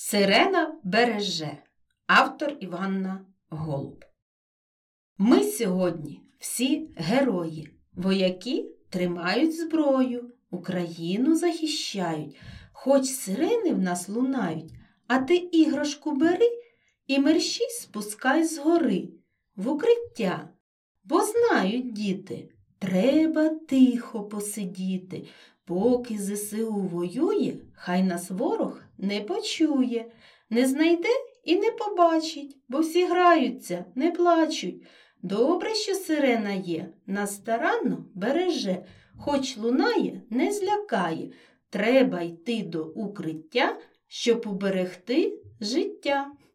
Сирена береже. Автор Іванна Голуб. Ми сьогодні всі герої, вояки тримають зброю, Україну захищають. Хоч сирени в нас лунають, а ти іграшку бери і мерщій спускай згори в укриття. Бо знають діти, треба тихо посидіти, поки ЗСУ воює, хай нас ворог не почує, не знайде і не побачить, бо всі граються, не плачуть. Добре, що сирена є, нас старанно береже, хоч лунає, не злякає. Треба йти до укриття, щоб уберегти життя.